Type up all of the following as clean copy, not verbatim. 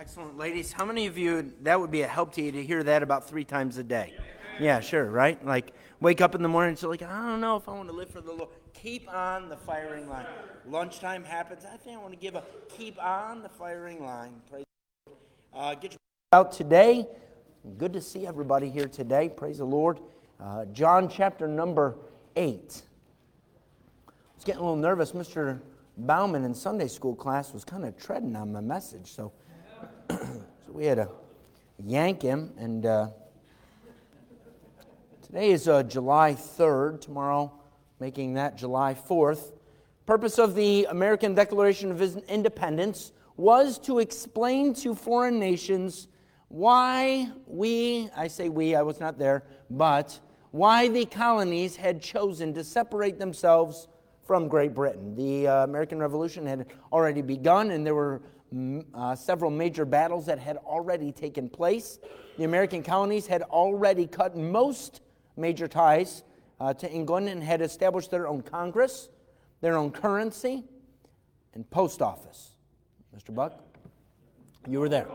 Excellent, ladies. How many of you, that would be a help to you to hear that about 3 times a day? Yeah, sure, right? Like, wake up in the morning, so like, I don't know if I want to live for the Lord. Keep on the firing line. Lunchtime happens. I think I want to give a keep on the firing line. Praise the Lord. Get your out today. Good to see everybody here today. Praise the Lord. John chapter number 8. I was getting a little nervous. Mr. Bauman in Sunday school class was kind of treading on my message, so we had to yank him. And today is July 3rd. Tomorrow, making that July 4th. Purpose of the American Declaration of Independence was to explain to foreign nations why I say we, I was not there, but why the colonies had chosen to separate themselves from Great Britain. The American Revolution had already begun, and there were several major battles that had already taken place. The American colonies had already cut most major ties to England and had established their own Congress, their own currency, and post office. Mr. Buck, you were there.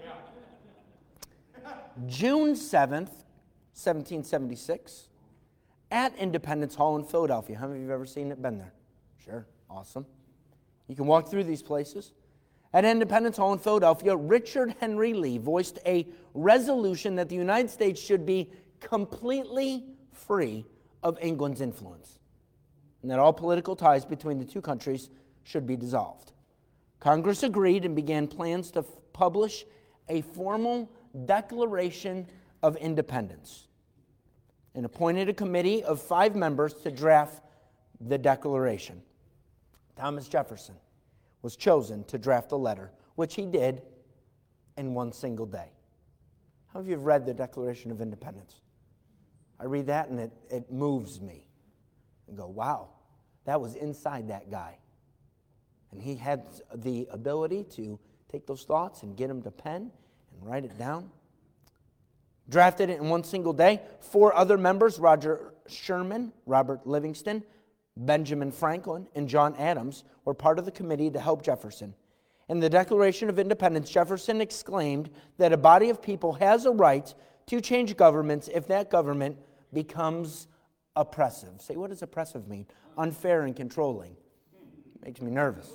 June 7th, 1776, at Independence Hall in Philadelphia. How many of you have ever seen it, been there? Sure, awesome. You can walk through these places. At Independence Hall in Philadelphia, Richard Henry Lee voiced a resolution that the United States should be completely free of England's influence, and that all political ties between the two countries should be dissolved. Congress agreed and began plans to publish a formal Declaration of Independence and appointed a committee of 5 members to draft the Declaration. Thomas Jefferson was chosen to draft the letter, which he did in one single day. How many of you have read the Declaration of Independence? I read that and it moves me. And go, wow, that was inside that guy. And he had the ability to take those thoughts and get them to pen and write it down. Drafted it in one single day. 4 other members, Roger Sherman, Robert Livingston, Benjamin Franklin, and John Adams, were part of the committee to help Jefferson. In the Declaration of Independence, Jefferson exclaimed that a body of people has a right to change governments if that government becomes oppressive. Say, what does oppressive mean? Unfair and controlling. Makes me nervous.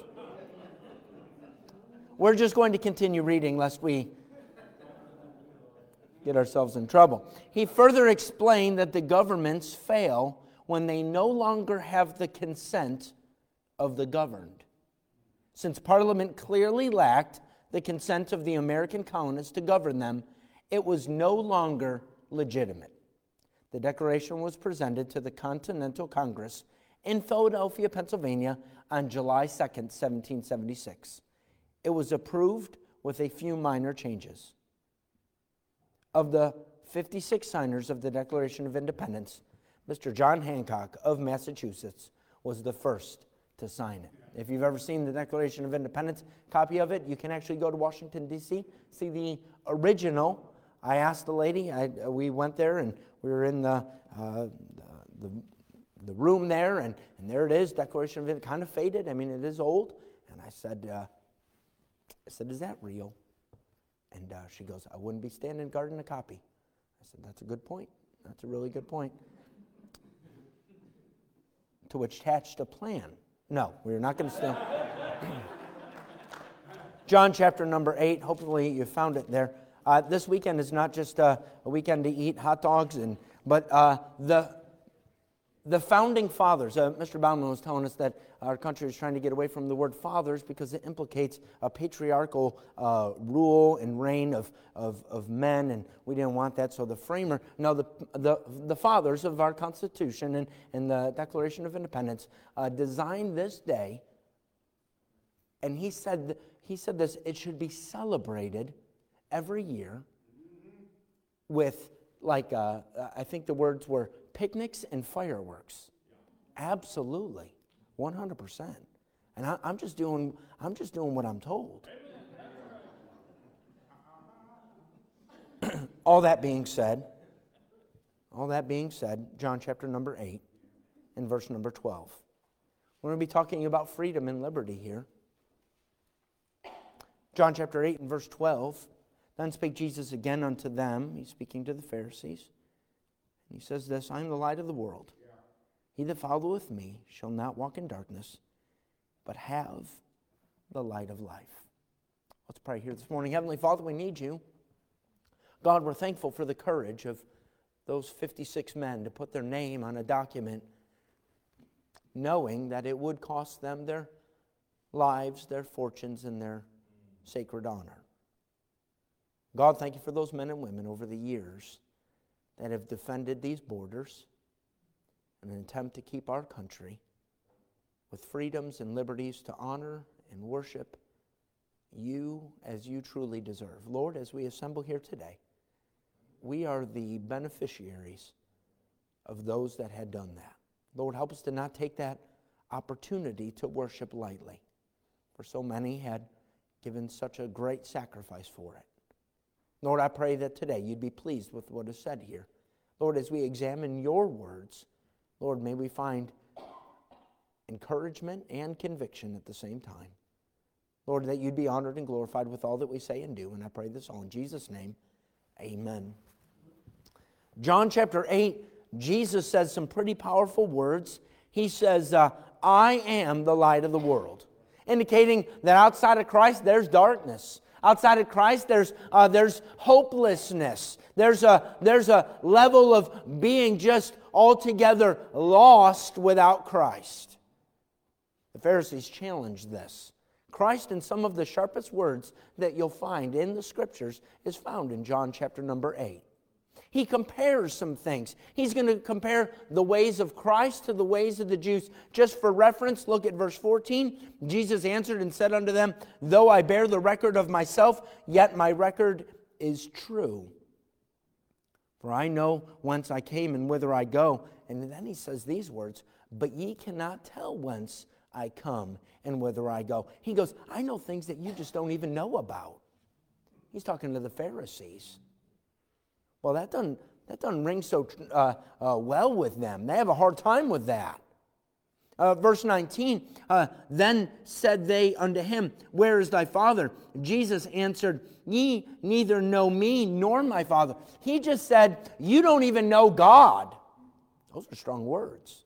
We're just going to continue reading lest we get ourselves in trouble. He further explained that the governments fail when they no longer have the consent of the governed. Since Parliament clearly lacked the consent of the American colonists to govern them, it was no longer legitimate. The Declaration was presented to the Continental Congress in Philadelphia, Pennsylvania on July 2nd, 1776. It was approved with a few minor changes. Of the 56 signers of the Declaration of Independence, Mr. John Hancock of Massachusetts was the first to sign it. If you've ever seen the Declaration of Independence, copy of it, you can actually go to Washington, D.C., see the original. I asked the lady, we went there, and we were in the room there, and there it is, Declaration of Independence, kind of faded. I mean, it is old. And I said, is that real? And she goes, I wouldn't be standing guarding a copy. I said, that's a good point. That's a really good point. To which attached a plan. No, we're not going to steal. John chapter number 8. Hopefully you found it there. This weekend is not just a weekend to eat hot dogs, but the founding fathers. Mr. Bauman was telling us that our country is trying to get away from the word fathers because it implicates a patriarchal rule and reign of men, and we didn't want that. So the fathers of our Constitution and the Declaration of Independence designed this day, and he said this, it should be celebrated every year with, I think the words were picnics and fireworks. Absolutely, 100%. And I'm just doing what I'm told. All that being said, John chapter number 8 and verse number 12. We're going to be talking about freedom and liberty here. John chapter 8 and verse 12. Then spake Jesus again unto them. He's speaking to the Pharisees. He says this, I am the light of the world. He that followeth me shall not walk in darkness, but have the light of life. Let's pray here this morning. Heavenly Father, we need you. God, we're thankful for the courage of those 56 men to put their name on a document, knowing that it would cost them their lives, their fortunes, and their sacred honor. God, thank you for those men and women over the years that have defended these borders in an attempt to keep our country with freedoms and liberties to honor and worship you as you truly deserve. Lord, as we assemble here today, we are the beneficiaries of those that had done that. Lord, help us to not take that opportunity to worship lightly, for so many had given such a great sacrifice for it. Lord, I pray that today you'd be pleased with what is said here. Lord, as we examine your words, Lord, may we find encouragement and conviction at the same time. Lord, that you'd be honored and glorified with all that we say and do. And I pray this all in Jesus' name. Amen. John chapter 8, Jesus says some pretty powerful words. He says, I am the light of the world, indicating that outside of Christ, there's darkness. Outside of Christ, there's hopelessness. There's a level of being just altogether lost without Christ. The Pharisees challenged this. Christ, in some of the sharpest words that you'll find in the Scriptures, is found in John chapter number 8. He compares some things. He's going to compare the ways of Christ to the ways of the Jews. Just for reference, look at verse 14. Jesus answered and said unto them, Though I bear the record of myself, yet my record is true. For I know whence I came and whither I go. And then he says these words, But ye cannot tell whence I come and whither I go. He goes, I know things that you just don't even know about. He's talking to the Pharisees. Well, that doesn't ring so well with them. They have a hard time with that. Verse 19, Then said they unto him, Where is thy Father? Jesus answered, Ye neither know me nor my Father. He just said, you don't even know God. Those are strong words.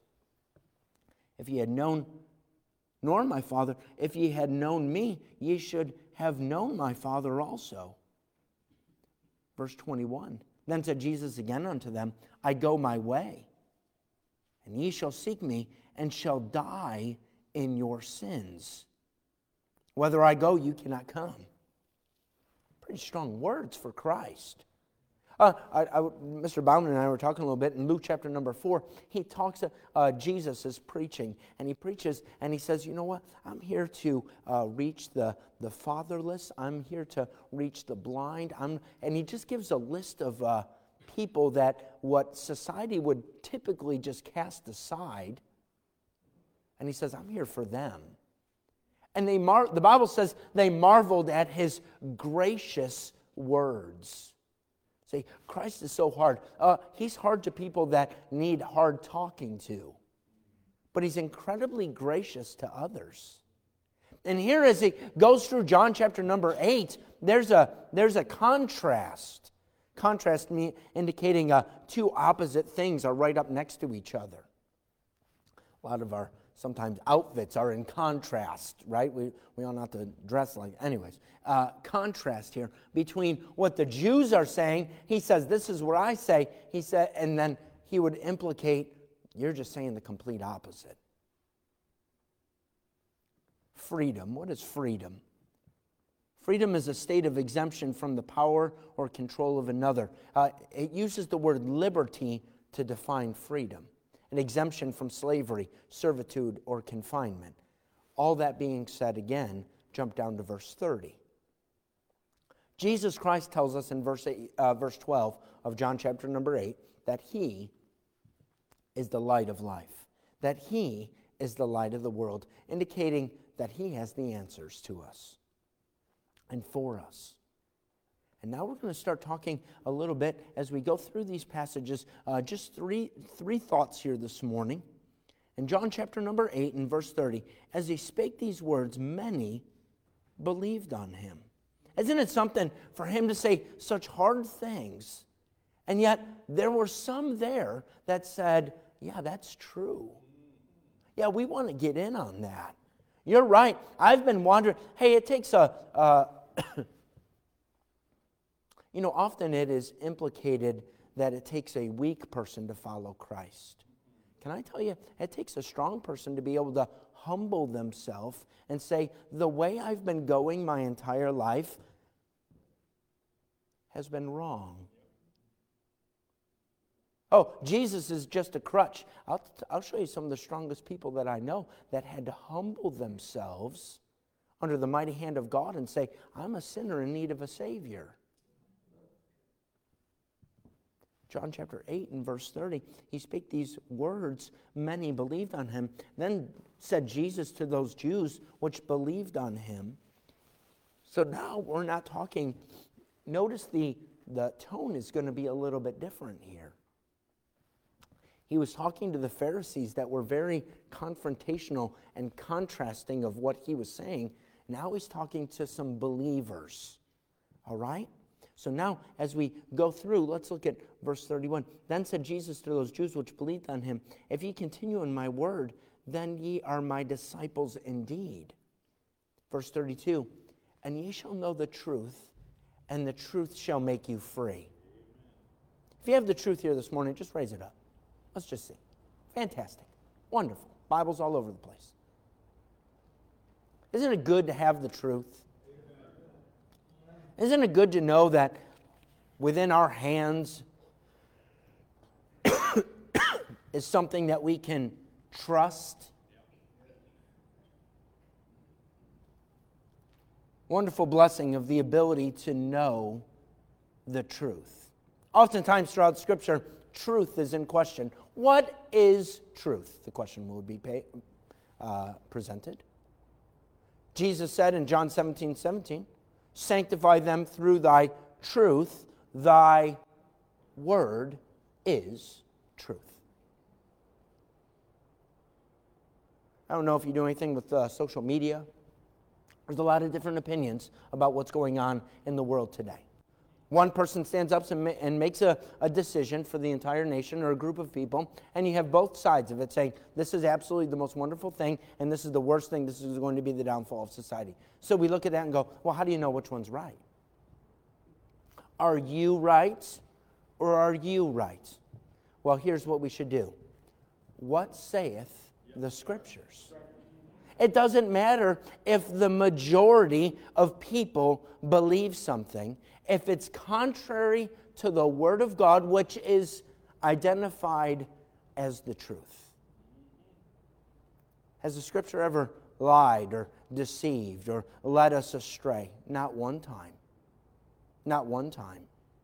If ye had known nor my Father, if ye had known me, ye should have known my Father also. Verse 21, Then said Jesus again unto them, I go my way, and ye shall seek me, and shall die in your sins. Whither I go, you cannot come. Pretty strong words for Christ. Mr. Bauman and I were talking a little bit in Luke chapter number 4. He talks, Jesus is preaching, and he preaches, and he says, you know what? I'm here to reach the fatherless. I'm here to reach the blind. And he just gives a list of people that what society would typically just cast aside. And he says, I'm here for them. And the Bible says they marveled at his gracious words. See, Christ is so hard. He's hard to people that need hard talking to. But he's incredibly gracious to others. And here as he goes through John chapter number 8, there's a contrast. Contrast indicating two opposite things are right up next to each other. A lot of our sometimes outfits are in contrast, right? We all not to dress like, anyways. Contrast here between what the Jews are saying. He says, this is what I say. He said, and then he would implicate, you're just saying the complete opposite. Freedom. What is freedom? Freedom is a state of exemption from the power or control of another. It uses the word liberty to define freedom. An exemption from slavery, servitude, or confinement. All that being said again, jump down to verse 30. Jesus Christ tells us in verse 12 of John chapter number 8 that he is the light of life, that he is the light of the world, indicating that he has the answers to us and for us. And now we're going to start talking a little bit as we go through these passages, just three thoughts here this morning. In John chapter number 8 and verse 30, as he spake these words, many believed on him. Isn't it something for him to say such hard things? And yet there were some there that said, yeah, that's true. Yeah, we want to get in on that. You're right. I've been wondering, hey, it takes often it is implicated that it takes a weak person to follow Christ. Can I tell you, it takes a strong person to be able to humble themselves and say, the way I've been going my entire life has been wrong. Oh, Jesus is just a crutch. I'll show you some of the strongest people that I know that had to humble themselves under the mighty hand of God and say, I'm a sinner in need of a Savior. John chapter 8 and verse 30, he spake these words, many believed on him. Then said Jesus to those Jews which believed on him. So now we're not talking, notice the tone is going to be a little bit different here. He was talking to the Pharisees that were very confrontational and contrasting of what he was saying. Now he's talking to some believers. All right? So now, as we go through, let's look at verse 31. Then said Jesus to those Jews which believed on him, if ye continue in my word, then ye are my disciples indeed. Verse 32, and ye shall know the truth, and the truth shall make you free. If you have the truth here this morning, just raise it up. Let's just see. Fantastic. Wonderful. Bibles all over the place. Isn't it good to have the truth? Isn't it good to know that within our hands is something that we can trust? Wonderful blessing of the ability to know the truth. Oftentimes throughout Scripture, truth is in question. What is truth? The question will be presented. Jesus said in John 17:17, sanctify them through thy truth. Thy word is truth. I don't know if you do anything with social media. There's a lot of different opinions about what's going on in the world today. One person stands up and makes a decision for the entire nation or a group of people, and you have both sides of it saying, this is absolutely the most wonderful thing, and this is the worst thing, this is going to be the downfall of society. So we look at that and go, well, how do you know which one's right? Are you right, or are you right? Well, here's what we should do. What saith the Scriptures? It doesn't matter if the majority of people believe something. If it's contrary to the Word of God, which is identified as the truth. Has the Scripture ever lied or deceived or led us astray? Not one time. Not one time.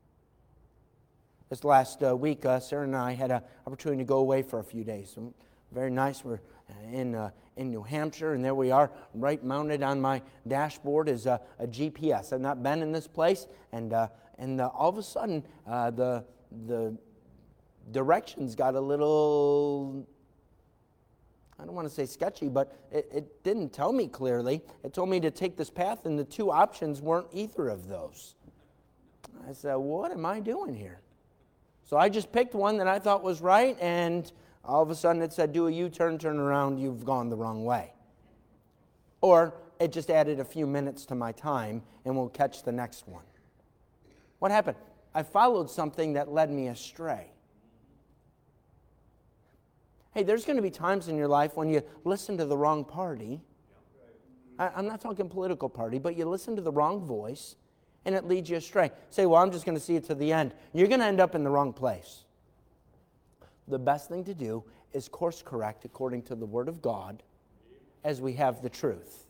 This last week, Sarah and I had an opportunity to go away for a few days. Very nice. We're in New Hampshire, and there we are, right mounted on my dashboard is a GPS. I've not been in this place, and all of a sudden, the directions got a little, I don't want to say sketchy, but it didn't tell me clearly. It told me to take this path, and the two options weren't either of those. I said, what am I doing here? So I just picked one that I thought was right, and all of a sudden it said, do a U-turn, turn around, you've gone the wrong way. Or it just added a few minutes to my time, and we'll catch the next one. What happened? I followed something that led me astray. Hey, there's going to be times in your life when you listen to the wrong party. I'm not talking political party, but you listen to the wrong voice, and it leads you astray. Say, well, I'm just going to see it to the end. You're going to end up in the wrong place. The best thing to do is course correct according to the Word of God as we have the truth.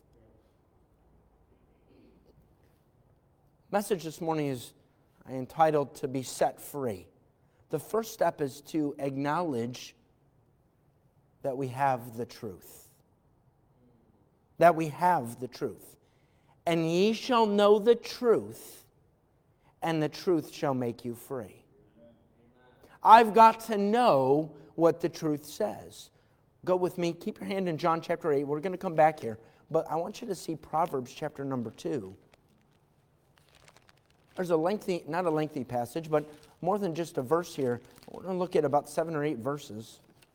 Message this morning is entitled To Be Set Free. The first step is to acknowledge that we have the truth. That we have the truth. And ye shall know the truth, and the truth shall make you free. I've got to know what the truth says. Go with me. Keep your hand in John chapter 8. We're going to come back here. But I want you to see Proverbs chapter number 2. There's a lengthy, not a lengthy passage, but more than just a verse here. We're going to look at about 7 or 8 verses.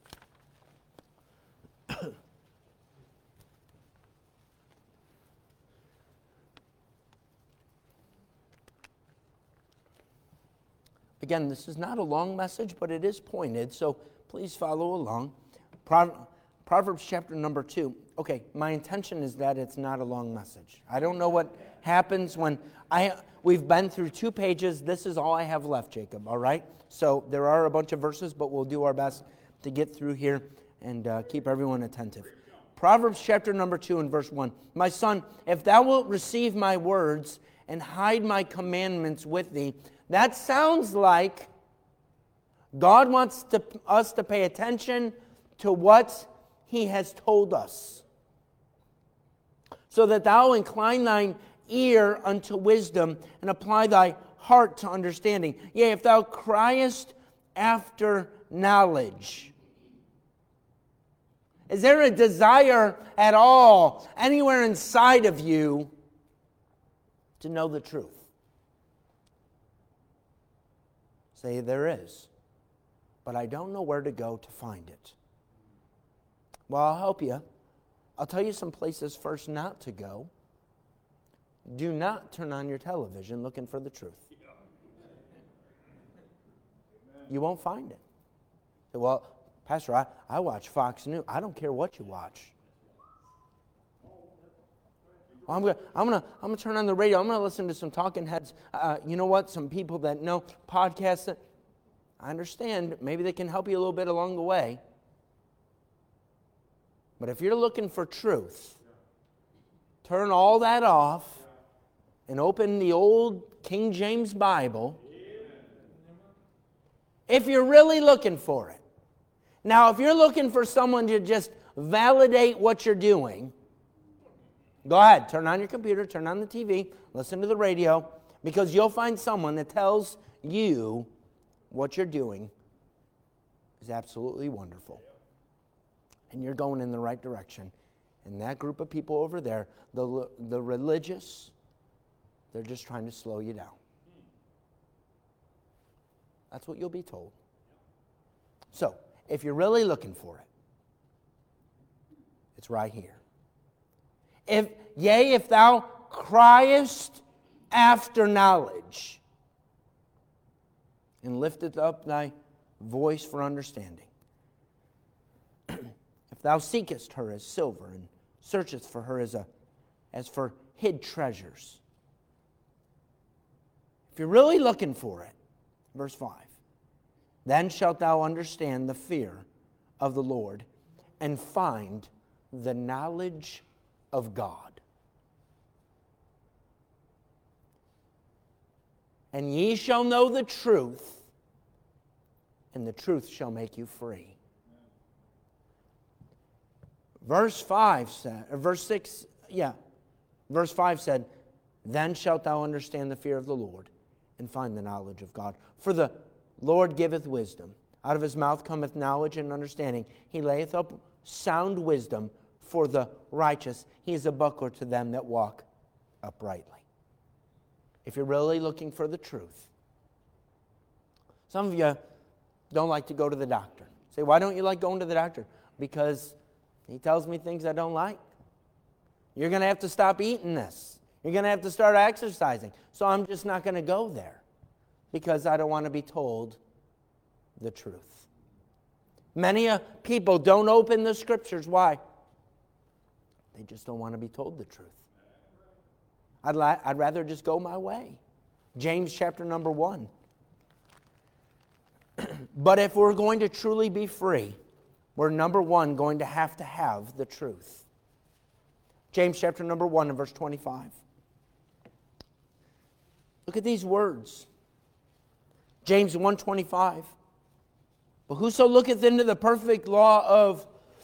Again, this is not a long message, but it is pointed, so please follow along. Proverbs chapter number 2. Okay, my intention is that it's not a long message. I don't know what happens when we've been through 2 pages. This is all I have left, Jacob, all right? So there are a bunch of verses, but we'll do our best to get through here and keep everyone attentive. Proverbs chapter number 2 and verse 1. My son, if thou wilt receive my words and hide my commandments with thee. That sounds like God wants us to pay attention to what he has told us. So that thou incline thine ear unto wisdom and apply thy heart to understanding. Yea, if thou criest after knowledge. Is there a desire at all, anywhere inside of you, to know the truth? Say, there is. But I don't know where to go to find it. Well, I'll help you. I'll tell you some places first not to go. Do not turn on your television looking for the truth. You won't find it. Well, Pastor, I watch Fox News. I don't care what you watch. I'm gonna turn on the radio. I'm gonna listen to some talking heads. You know what? Some people that know podcasts. I understand. Maybe they can help you a little bit along the way. But if you're looking for truth, turn all that off and open the old King James Bible. If you're really looking for it. Now, if you're looking for someone to just validate what you're doing, go ahead, turn on your computer, turn on the TV, listen to the radio, because you'll find someone that tells you what you're doing is absolutely wonderful. And you're going in the right direction. And that group of people over there, the religious, they're just trying to slow you down. That's what you'll be told. So, if you're really looking for it, it's right here. If thou criest after knowledge, and lifteth up thy voice for understanding. If thou seekest her as silver, and searchest for her as for hid treasures. If you're really looking for it, verse 5, then shalt thou understand the fear of the Lord, and find the knowledge of God. And ye shall know the truth, and the truth shall make you free. Verse 5 said, then shalt thou understand the fear of the Lord, and find the knowledge of God. For the Lord giveth wisdom. Out of his mouth cometh knowledge and understanding. He layeth up sound wisdom for the righteous. He is a buckler to them that walk uprightly. If you're really looking for the truth. Some of you don't like to go to the doctor. Say, why don't you like going to the doctor? Because he tells me things I don't like. You're going to have to stop eating this. You're going to have to start exercising. So I'm just not going to go there because I don't want to be told the truth. Many people don't open the scriptures. Why? They just don't want to be told the truth. I'd rather just go my way. James chapter number 1. But if we're going to truly be free, we're number 1 going to have the truth. James chapter number 1 and verse 25. Look at these words. James 1:25. But whoso looketh into the perfect law of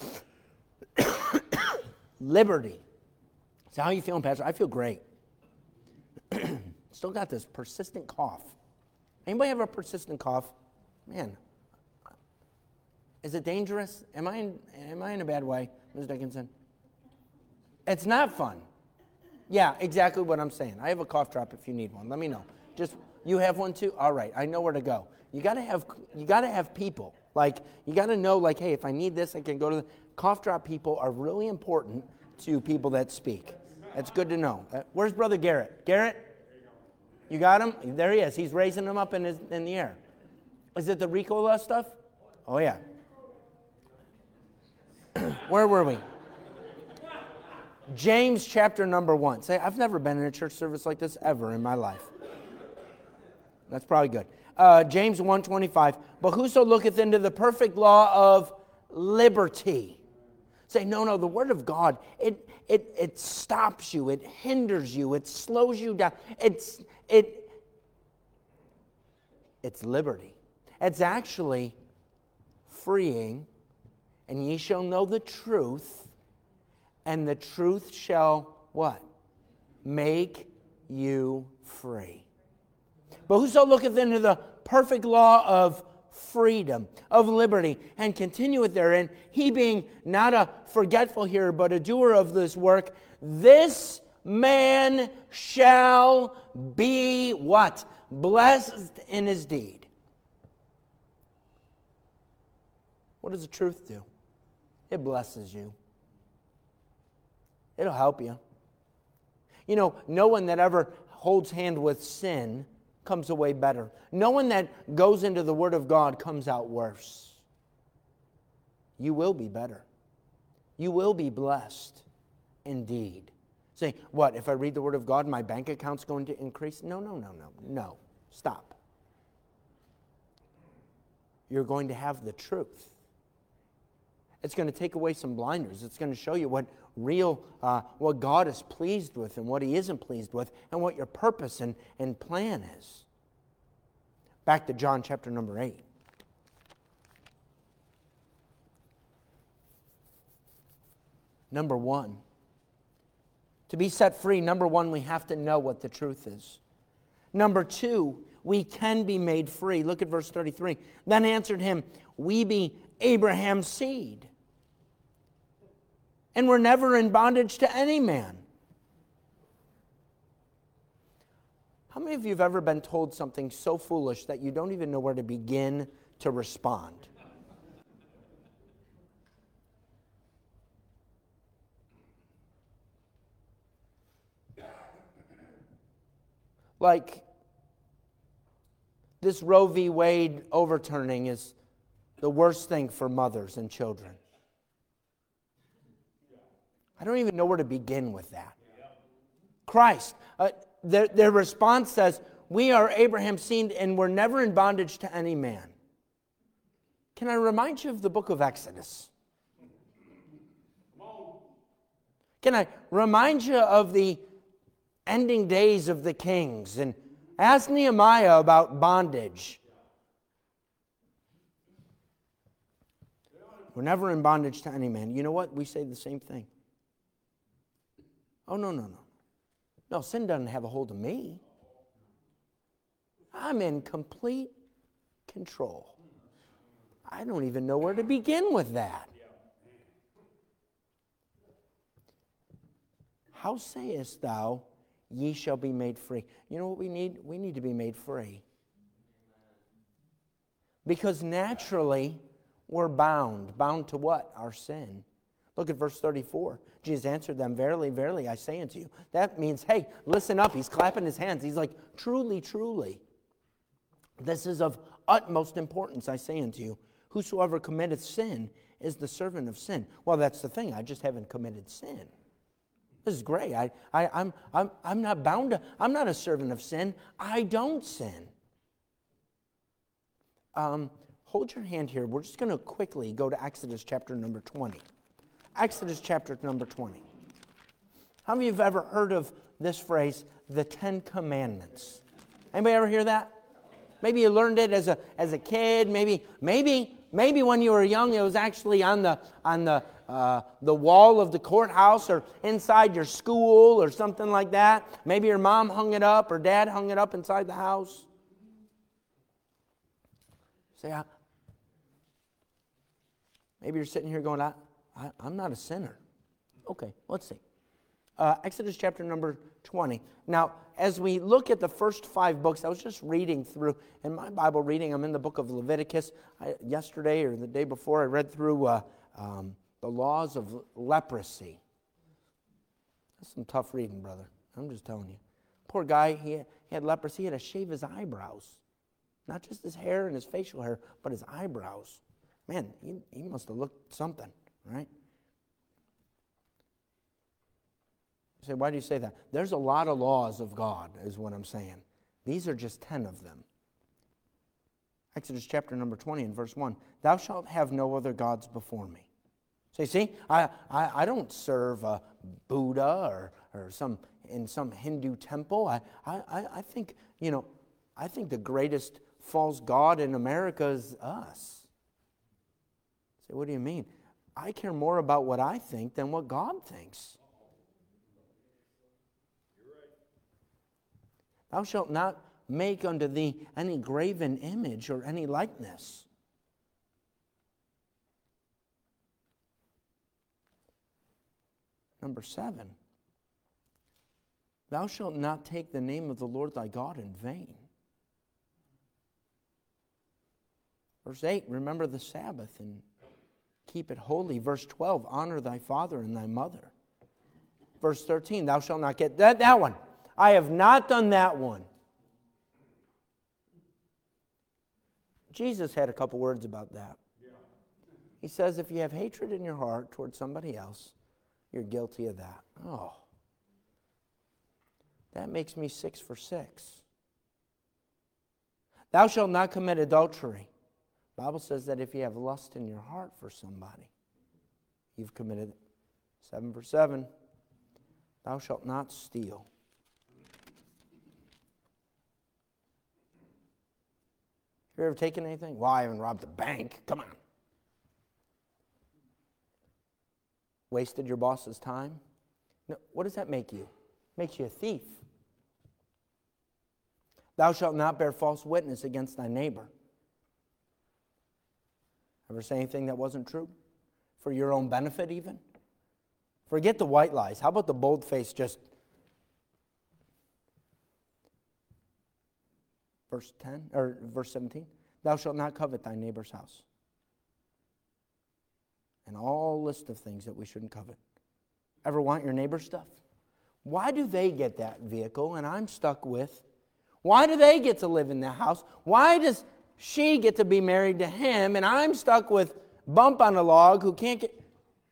liberty. So how are you feeling, Pastor? I feel great. Still got this persistent cough. Anybody have a persistent cough? Man, is it dangerous? Am I in a bad way, Ms. Dickinson? It's not fun. Yeah, exactly what I'm saying. I have a cough drop if you need one. Let me know. Just, you have one too? All right, I know where to go. You got to have people. Like, you got to know, like, hey, if I need this, I can go to the... Cough drop people are really important to people that speak. That's good to know. Where's Brother Garrett? Garrett? You got him? There he is. He's raising them up in the air. Is it the Ricola stuff? Oh, yeah. Where were we? James chapter number 1. Say, I've never been in a church service like this ever in my life. That's probably good. James 1:25. But whoso looketh into the perfect law of liberty. Say, no, the word of God, it stops you, it hinders you, it slows you down. It's liberty. It's actually freeing, and ye shall know the truth, and the truth shall what? Make you free. But whoso looketh into the perfect law of freedom, of liberty, and continueth therein, he being not a forgetful hearer, but a doer of this work, this man shall be what? Blessed in his deed. What does the truth do? It blesses you. It'll help you. You know, no one that ever holds hand with sin comes away better. No one that goes into the Word of God comes out worse. You will be better. You will be blessed indeed. Say, what, if I read the Word of God, my bank account's going to increase? No. Stop. You're going to have the truth. It's going to take away some blinders. It's going to show you what God is pleased with and what He isn't pleased with, and what your purpose and plan is. Back to John chapter number 8. Number 1. To be set free, number 1, we have to know what the truth is. Number 2, we can be made free. Look at verse 33. Then answered him, we be Abraham's seed, and we're never in bondage to any man. How many of you have ever been told something so foolish that you don't even know where to begin to respond? Like, this Roe v. Wade overturning is the worst thing for mothers and children. I don't even know where to begin with that. Christ, their response says, we are Abraham's seed and we're never in bondage to any man. Can I remind you of the book of Exodus? Can I remind you of the ending days of the kings? And ask Nehemiah about bondage. We're never in bondage to any man. You know what? We say the same thing. Oh, no. No, sin doesn't have a hold of me. I'm in complete control. I don't even know where to begin with that. How sayest thou, ye shall be made free? You know what we need? We need to be made free. Because naturally, we're bound. Bound to what? Our sin. Look at verse 34. Jesus answered them, verily, verily, I say unto you. That means, hey, listen up. He's clapping his hands. He's like, truly, truly. This is of utmost importance, I say unto you. Whosoever committeth sin is the servant of sin. Well, that's the thing. I just haven't committed sin. This is great. I'm not bound to, I'm not a servant of sin. I don't sin. Hold your hand here. We're just going to quickly go to Exodus chapter number 20. Exodus chapter number 20. How many of you have ever heard of this phrase, the Ten Commandments? Anybody ever hear that? Maybe you learned it as a kid. Maybe when you were young, it was actually on the wall of the courthouse or inside your school or something like that. Maybe your mom hung it up or dad hung it up inside the house. Say, maybe you're sitting here going, I'm not a sinner. Okay, let's see. Exodus chapter number 20. Now, as we look at the first 5 books, I was just reading through, in my Bible reading, I'm in the book of Leviticus. Yesterday or the day before, I read through the laws of leprosy. That's some tough reading, brother. I'm just telling you. Poor guy, he had leprosy. He had to shave his eyebrows. Not just his hair and his facial hair, but his eyebrows. Man, he must have looked something, right? You say, why do you say that? There's a lot of laws of God, is what I'm saying. These are just 10 of them. Exodus chapter number 20 and verse 1. Thou shalt have no other gods before me. So you see, I don't serve a Buddha or in some Hindu temple. I think, I think the greatest false god in America is us. Say, what do you mean? I care more about what I think than what God thinks. Thou shalt not make unto thee any graven image or any likeness. Number 7. Thou shalt not take the name of the Lord thy God in vain. Verse 8, remember the Sabbath and keep it holy. Verse 12, honor thy father and thy mother. Verse 13, thou shalt not get that one. I have not done that one. Jesus had a couple words about that. He says, if you have hatred in your heart towards somebody else, you're guilty of that. Oh, that makes me 6 for 6. Thou shalt not commit adultery. The Bible says that if you have lust in your heart for somebody, you've committed it. 7 for 7. Thou shalt not steal. You ever taken anything? Well, I haven't robbed a bank. Come on. Wasted your boss's time? No, what does that make you? It makes you a thief. Thou shalt not bear false witness against thy neighbor. Ever say anything that wasn't true? For your own benefit even? Forget the white lies. How about the bold face just... Verse 10 or verse 17. Thou shalt not covet thy neighbor's house. And all list of things that we shouldn't covet. Ever want your neighbor's stuff? Why do they get that vehicle and I'm stuck with? Why do they get to live in that house? Why does she get to be married to him and I'm stuck with bump on a log who can't get...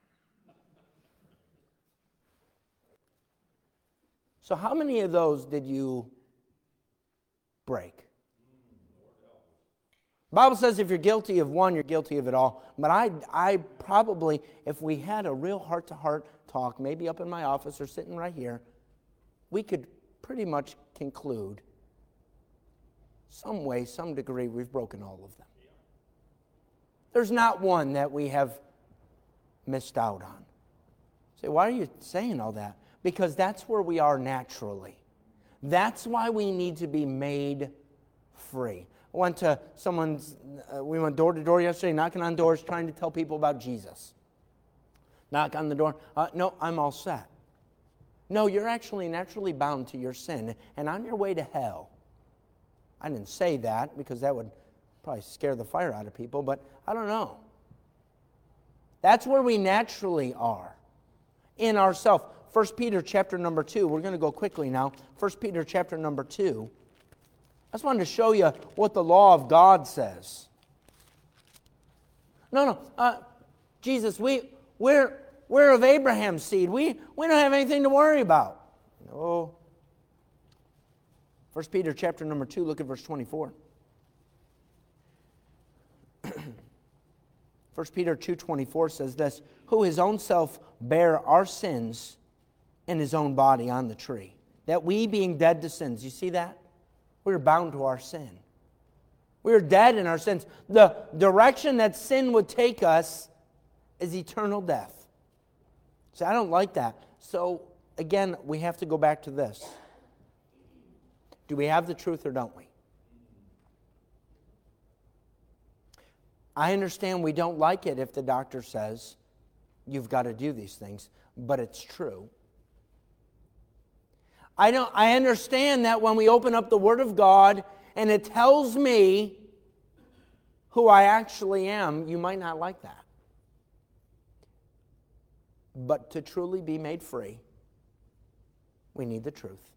So how many of those did you break? The Bible says if you're guilty of one, you're guilty of it all. But I probably, if we had a real heart-to-heart talk, maybe up in my office or sitting right here, we could pretty much conclude some way, some degree, we've broken all of them. There's not one that we have missed out on. Say, why are you saying all that? Because that's where we are naturally. That's why we need to be made free. I went to we went door to door yesterday, knocking on doors, trying to tell people about Jesus. Knock on the door. No, I'm all set. No, you're actually naturally bound to your sin and on your way to hell. I didn't say that because that would probably scare the fire out of people, but I don't know. That's where we naturally are in ourself. 1 Peter chapter number 2. We're going to go quickly now. 1 Peter chapter number 2. I just wanted to show you what the law of God says. No. Jesus, we're of Abraham's seed. We don't have anything to worry about. No. 1 Peter chapter number 2, look at verse 24. 1 Peter 2:24 says this, who his own self bare our sins in his own body on the tree, that we being dead to sins. You see that? We were bound to our sin. We were dead in our sins. The direction that sin would take us is eternal death. See, I don't like that. So, again, we have to go back to this. Do we have the truth or don't we? I understand we don't like it if the doctor says you've got to do these things, but it's true. I understand that when we open up the Word of God and it tells me who I actually am, you might not like that. But to truly be made free, we need the truth.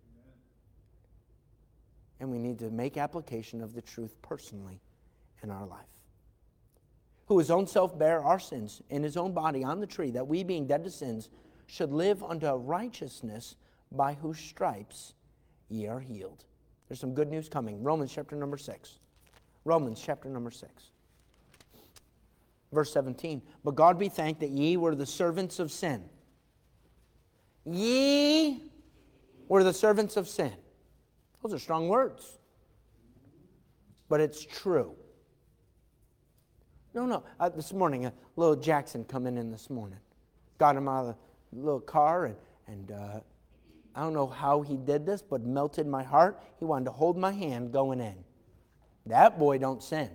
And we need to make application of the truth personally in our life. Who his own self bare our sins in his own body on the tree, that we being dead to sins should live unto righteousness, by whose stripes ye are healed. There's some good news coming. Romans chapter number 6. Romans chapter number 6. Verse 17. But God be thanked that ye were the servants of sin. Ye were the servants of sin. Those are strong words. But it's true. No. This morning, little Jackson coming in this morning. Got him out of the little car, and I don't know how he did this, but melted my heart. He wanted to hold my hand going in. That boy don't sin.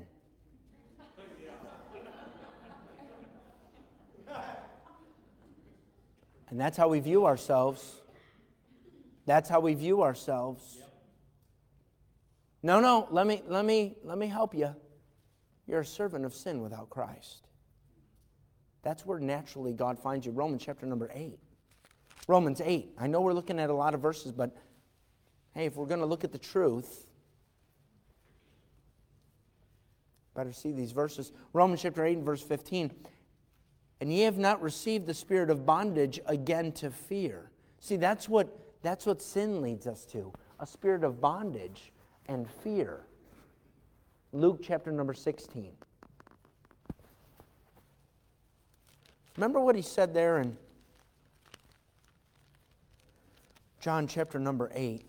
And that's how we view ourselves. That's how we view ourselves. No, let me help you. You're a servant of sin without Christ. That's where naturally God finds you. Romans chapter number 8. Romans 8. I know we're looking at a lot of verses, but hey, if we're going to look at the truth, better see these verses. Romans chapter 8 and verse 15. And ye have not received the spirit of bondage again to fear. See, that's what sin leads us to. A spirit of bondage and fear. Luke chapter number 16. Remember what he said there in John chapter number 8.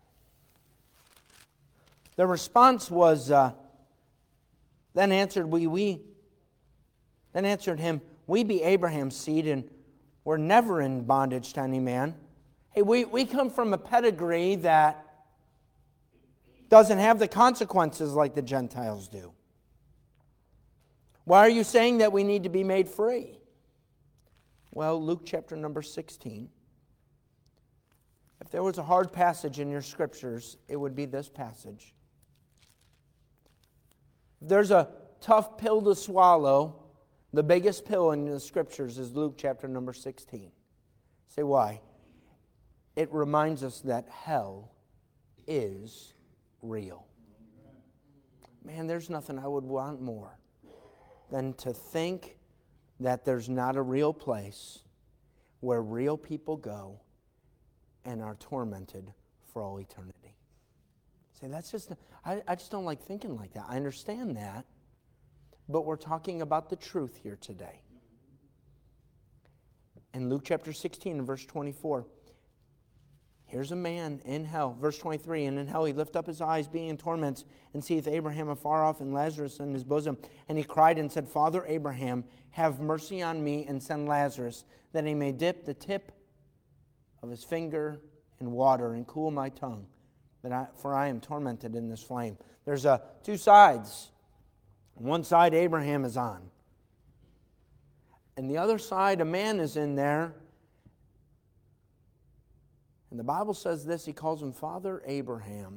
The response was, then answered him, we be Abraham's seed, and we're never in bondage to any man. Hey, we come from a pedigree that doesn't have the consequences like the Gentiles do. Why are you saying that we need to be made free? Well, Luke chapter number 16. If there was a hard passage in your scriptures, it would be this passage. If there's a tough pill to swallow, the biggest pill in the scriptures is Luke chapter number 16. Say why? It reminds us that hell is real. Man, there's nothing I would want more than to think that there's not a real place where real people go and are tormented for all eternity. Say, I just don't like thinking like that. I understand that. But we're talking about the truth here today. In Luke chapter 16 and verse 24, here's a man in hell. Verse 23, and in hell he lift up his eyes, being in torments, and seeth Abraham afar off and Lazarus in his bosom. And he cried and said, Father Abraham, have mercy on me, and send Lazarus, that he may dip the tip of his finger in water and cool my tongue, for I am tormented in this flame. There's two sides. One side Abraham is on. And the other side, a man is in there. And the Bible says this, he calls him Father Abraham.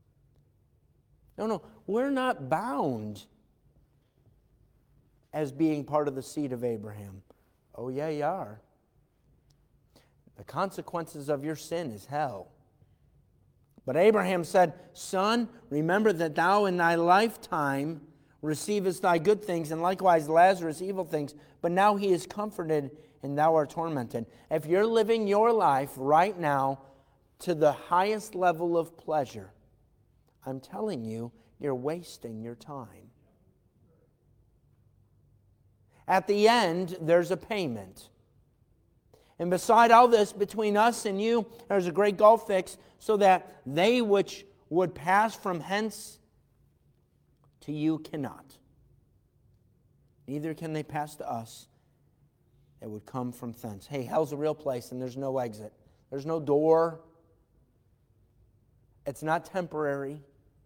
No, we're not bound as being part of the seed of Abraham. Oh yeah, you are. The consequences of your sin is hell. But Abraham said, Son, remember that thou in thy lifetime receivest thy good things, and likewise Lazarus evil things, but now he is comforted, and thou art tormented. If you're living your life right now to the highest level of pleasure, I'm telling you, you're wasting your time. At the end, there's a payment. And beside all this, between us and you, there's a great gulf fix, so that they which would pass from hence to you cannot. Neither can they pass to us that would come from thence. Hey, hell's a real place, and there's no exit. There's no door. It's not temporary.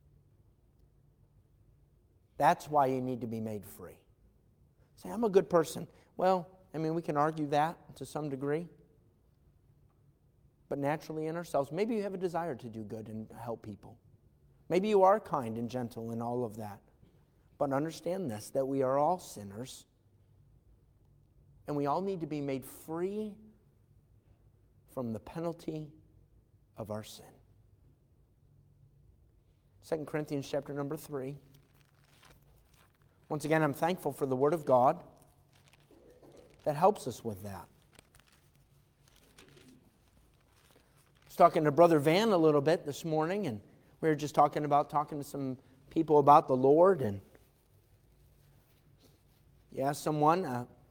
That's why you need to be made free. Say, I'm a good person. Well, we can argue that to some degree. but naturally in ourselves, maybe you have a desire to do good and help people. Maybe you are kind and gentle and all of that. But understand this, that we are all sinners, and we all need to be made free from the penalty of our sin. 2 Corinthians chapter number 3. Once again, I'm thankful for the Word of God that helps us with that. I was talking to Brother Van a little bit this morning, and we were just talking to some people about the Lord, and you ask someone,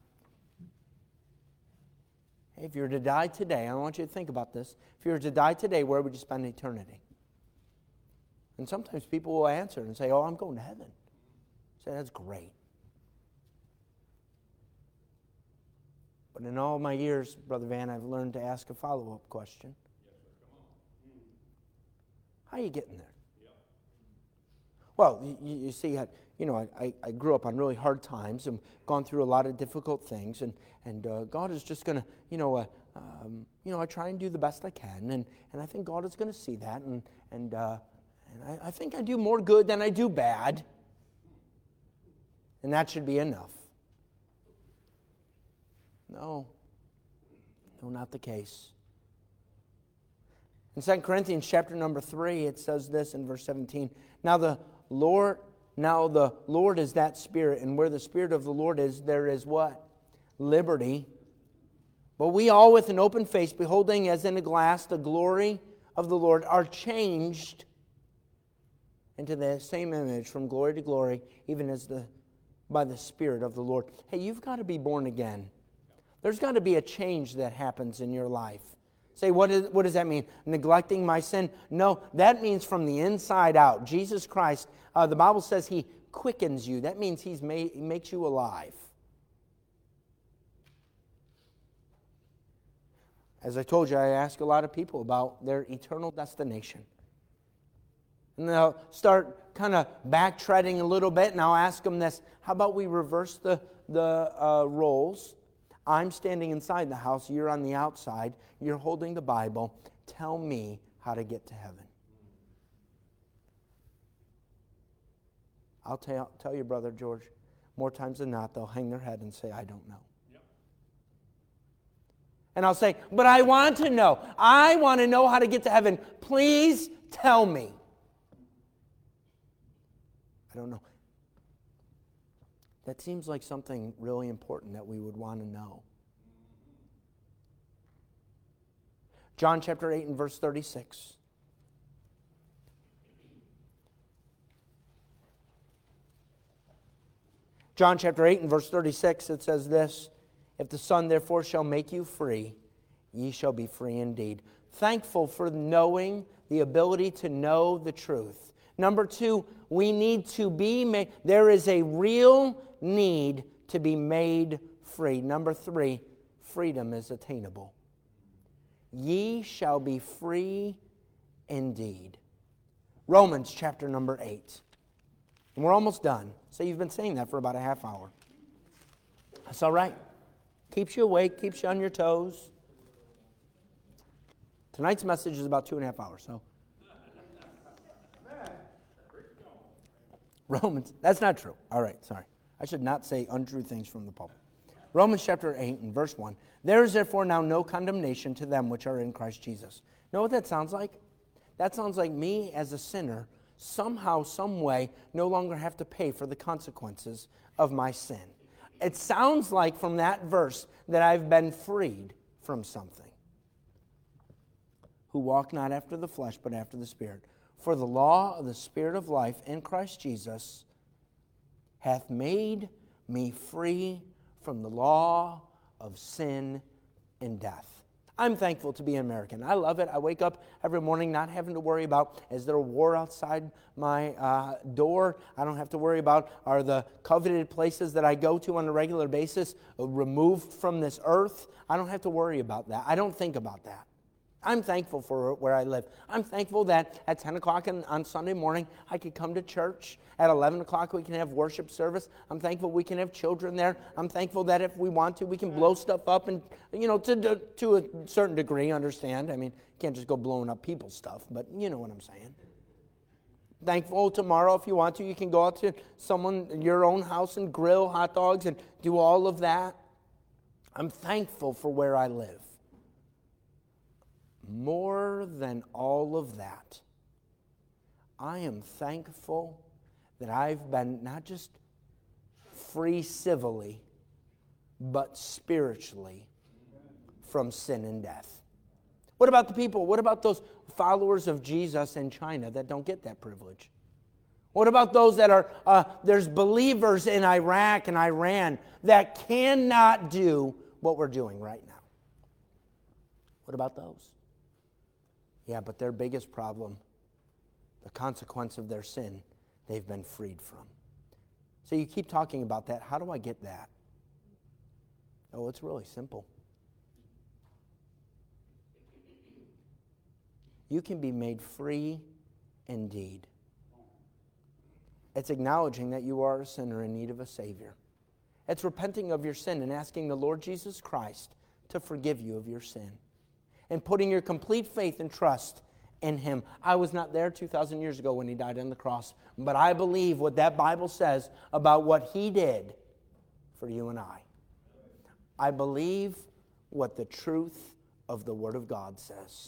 hey, if you were to die today, I want you to think about this. If you were to die today, where would you spend eternity? And sometimes people will answer and say, oh, I'm going to heaven. I say, that's great. But in all my years, Brother Van, I've learned to ask a follow-up question. How are you getting there? Well, you see, I grew up on really hard times and gone through a lot of difficult things, and God is just going to, I try and do the best I can, and I think God is going to see that, and I think I do more good than I do bad, and that should be enough. No, not the case. In 2 Corinthians chapter number 3, it says this in verse 17, Now the Lord is that Spirit, and where the Spirit of the Lord is, there is what? Liberty. But we all with an open face, beholding as in a glass the glory of the Lord, are changed into the same image from glory to glory, even as by the Spirit of the Lord. Hey, you've got to be born again. There's got to be a change that happens in your life. Say, what does that mean? Neglecting my sin? No, that means from the inside out. Jesus Christ, the Bible says He quickens you. That means He makes you alive. As I told you, I ask a lot of people about their eternal destination. And they'll start kind of backtracking a little bit, and I'll ask them this. How about we reverse the roles? I'm standing inside the house, you're on the outside, you're holding the Bible. Tell me how to get to heaven. I'll tell you, Brother George, more times than not, they'll hang their head and say, I don't know. Yep. And I'll say, but I want to know. I want to know how to get to heaven. Please tell me. I don't know. That seems like something really important that we would want to know. John chapter 8 and verse 36. John chapter 8 and verse 36, it says this, If the Son therefore shall make you free, ye shall be free indeed. Thankful for knowing, the ability to know the truth. Number 2, we need to be made, there is a real need to be made free. Number 3, freedom is attainable. Ye shall be free indeed. Romans chapter number 8. And we're almost done. So you've been saying that for about a half hour. That's all right. Keeps you awake, keeps you on your toes. Tonight's message is about 2.5 hours, so. Romans, that's not true. All right, sorry. I should not say untrue things from the pulpit. Romans chapter 8 and verse 1. There is therefore now no condemnation to them which are in Christ Jesus. Know what that sounds like? That sounds like me as a sinner, somehow, some way, no longer have to pay for the consequences of my sin. It sounds like from that verse that I've been freed from something. Who walk not after the flesh, but after the Spirit. For the law of the Spirit of life in Christ Jesus hath made me free from the law of sin and death. I'm thankful to be an American. I love it. I wake up every morning not having to worry about, is there a war outside my door? I don't have to worry about, are the coveted places that I go to on a regular basis removed from this earth? I don't have to worry about that. I don't think about that. I'm thankful for where I live. I'm thankful that at 10 o'clock on Sunday morning, I could come to church. At 11 o'clock, we can have worship service. I'm thankful we can have children there. I'm thankful that if we want to, we can blow stuff up and, to a certain degree, understand. I mean, you can't just go blowing up people's stuff, but you know what I'm saying. Thankful tomorrow, if you want to, you can go out to your own house and grill hot dogs and do all of that. I'm thankful for where I live. More than all of that, I am thankful that I've been not just free civilly, but spiritually from sin and death. What about the people? What about those followers of Jesus in China that don't get that privilege? What about those that are, there's believers in Iraq and Iran that cannot do what we're doing right now? What about those? Yeah, but their biggest problem, the consequence of their sin, they've been freed from. So you keep talking about that. How do I get that? Oh, it's really simple. You can be made free indeed. It's acknowledging that you are a sinner in need of a Savior. It's repenting of your sin and asking the Lord Jesus Christ to forgive you of your sin. And putting your complete faith and trust in Him. I was not there 2,000 years ago when He died on the cross, but I believe what that Bible says about what He did for you and I. I believe what the truth of the Word of God says.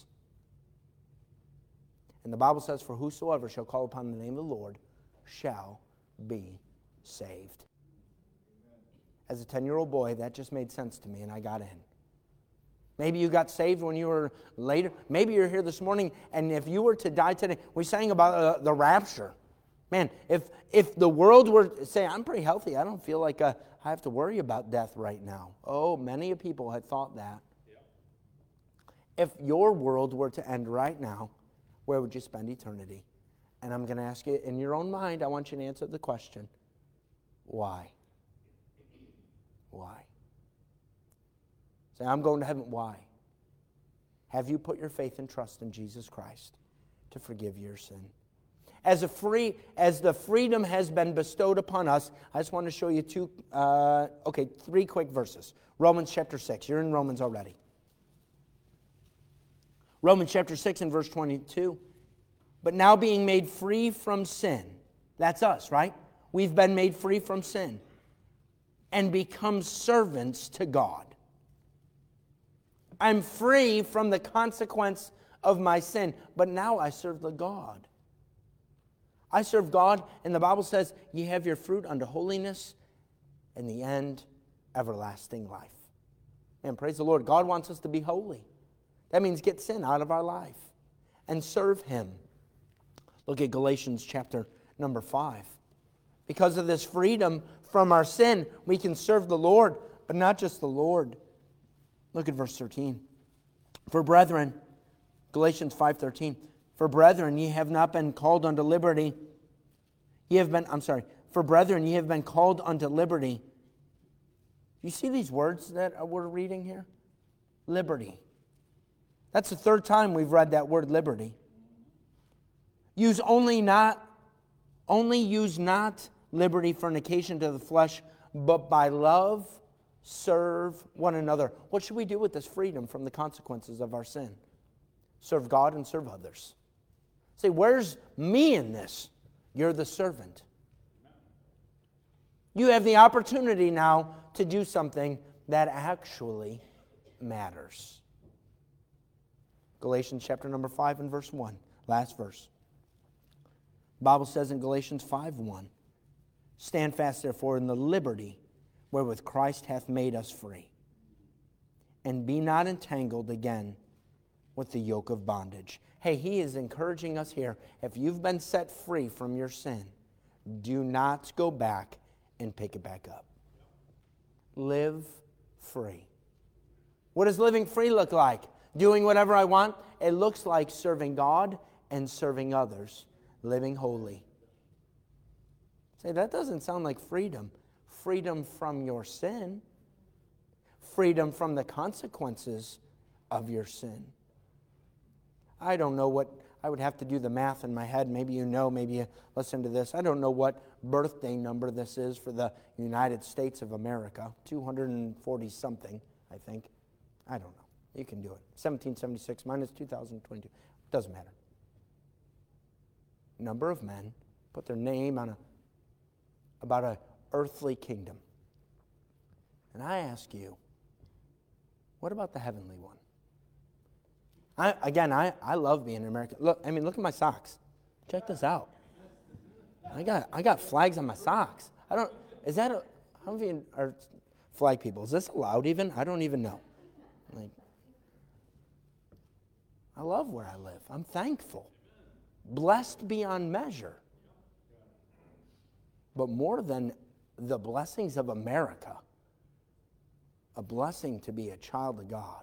And the Bible says, for whosoever shall call upon the name of the Lord shall be saved. As a 10-year-old boy, that just made sense to me, and I got in. Maybe you got saved when you were later. Maybe you're here this morning, and if you were to die today, we sang about the rapture. Man, if the world were to say, I'm pretty healthy, I don't feel like I have to worry about death right now. Oh, many people had thought that. Yeah. If your world were to end right now, where would you spend eternity? And I'm going to ask you, in your own mind, I want you to answer the question, why? Why? Say, I'm going to heaven. Why? Have you put your faith and trust in Jesus Christ to forgive your sin? As the freedom has been bestowed upon us, I just want to show you three quick verses. Romans chapter 6. You're in Romans already. Romans chapter 6 and verse 22. But now being made free from sin. That's us, right? We've been made free from sin and become servants to God. I'm free from the consequence of my sin, but now I serve the God. I serve God, and the Bible says, ye have your fruit unto holiness, and the end, everlasting life. And praise the Lord, God wants us to be holy. That means get sin out of our life and serve Him. Look at Galatians chapter number 5. Because of this freedom from our sin, we can serve the Lord, but not just the Lord. Look at verse 13. For brethren, Galatians 5:13. For brethren, ye have not been called unto liberty. For brethren, ye have been called unto liberty. You see these words that we're reading here? Liberty. That's the third time we've read that word liberty. Use not liberty for an occasion to the flesh, but by love serve one another. What should we do with this freedom from the consequences of our sin? Serve God and serve others. Say, where's me in this? You're the servant. You have the opportunity now to do something that actually matters. Galatians chapter number 5 and verse 1, last verse. The Bible says in Galatians 5:1, stand fast therefore in the liberty wherewith Christ hath made us free, and be not entangled again with the yoke of bondage. Hey, he is encouraging us here. If you've been set free from your sin, do not go back and pick it back up. Live free. What does living free look like? Doing whatever I want? It looks like serving God and serving others. Living holy. Say, that doesn't sound like freedom. Freedom from your sin. Freedom from the consequences of your sin. I don't know what, I would have to do the math in my head. Maybe you know, maybe you listen to this. I don't know what birthday number this is for the United States of America. 240 something, I think. I don't know. You can do it. 1776 minus 2022. Doesn't matter. Number of men put their name on about an earthly kingdom. And I ask you, what about the heavenly one? I love being an American. Look at my socks. Check this out. I got flags on my socks. How many of you are flag people? Is this allowed even? I don't even know. I love where I live. I'm thankful. Blessed beyond measure. But more than the blessings of America, a blessing to be a child of God.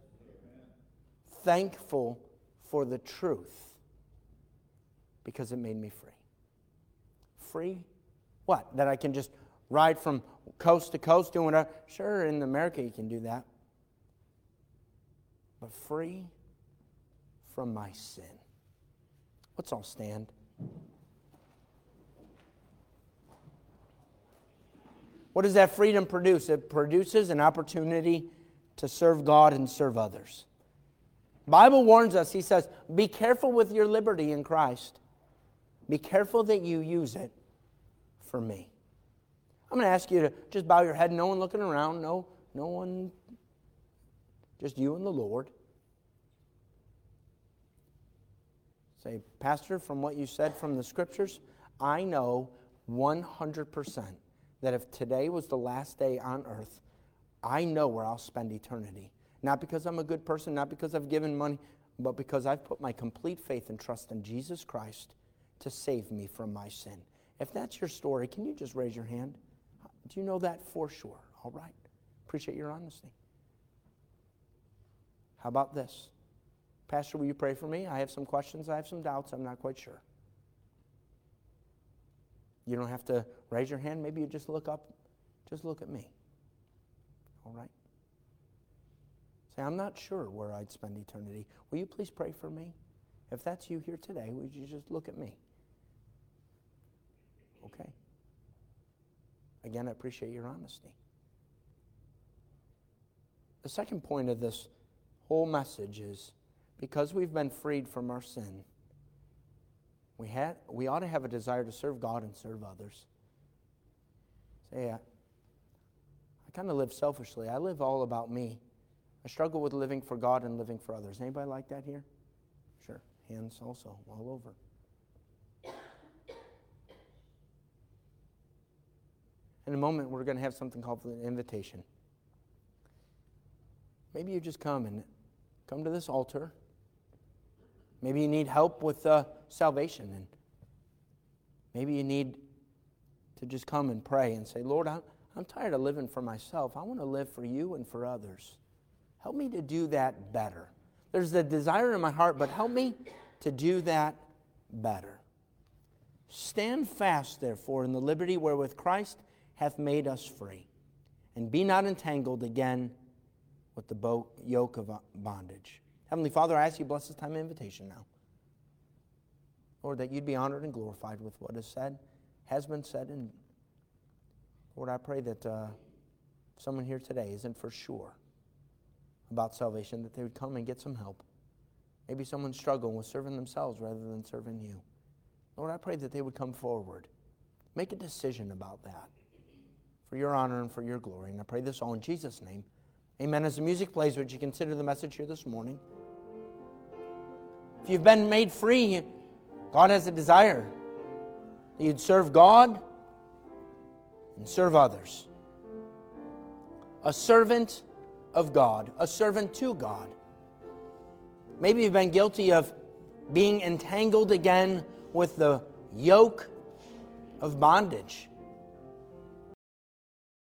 Thankful for the truth because it made me free. Free? What? That I can just ride from coast to coast doing whatever? Sure, in America you can do that. But free from my sin. Let's all stand. What does that freedom produce? It produces an opportunity to serve God and serve others. The Bible warns us, he says, be careful with your liberty in Christ. Be careful that you use it for me. I'm going to ask you to just bow your head, no one looking around, no one, just you and the Lord. Say, Pastor, from what you said from the Scriptures, I know 100% that if today was the last day on earth, I know where I'll spend eternity. Not because I'm a good person, not because I've given money, but because I've put my complete faith and trust in Jesus Christ to save me from my sin. If that's your story, can you just raise your hand? Do you know that for sure? All right. Appreciate your honesty. How about this? Pastor, will you pray for me? I have some questions. I have some doubts. I'm not quite sure. You don't have to raise your hand. Maybe you just look up. Just look at me. All right? Say, I'm not sure where I'd spend eternity. Will you please pray for me? If that's you here today, would you just look at me? Okay. Again, I appreciate your honesty. The second point of this whole message is because we've been freed from our sin, we ought to have a desire to serve God and serve others. Say, I kind of live selfishly. I live all about me. I struggle with living for God and living for others. Anybody like that here? Sure. Hands also, all over. In a moment, we're going to have something called an invitation. Maybe you just come to this altar. Maybe you need help with salvation, and maybe you need to just come and pray and say, Lord, I'm tired of living for myself. I want to live for you and for others. Help me to do that better. There's a desire in my heart, but help me to do that better. Stand fast, therefore, in the liberty wherewith Christ hath made us free, and be not entangled again with the yoke of bondage. Heavenly Father, I ask you bless this time of invitation now. Lord, that you'd be honored and glorified with what is said, has been said, and Lord, I pray that someone here today isn't for sure about salvation, that they would come and get some help. Maybe someone's struggling with serving themselves rather than serving you. Lord, I pray that they would come forward. Make a decision about that for your honor and for your glory. And I pray this all in Jesus' name. Amen. As the music plays, would you consider the message here this morning? If you've been made free, God has a desire that you'd serve God and serve others. A servant of God, a servant to God. Maybe you've been guilty of being entangled again with the yoke of bondage.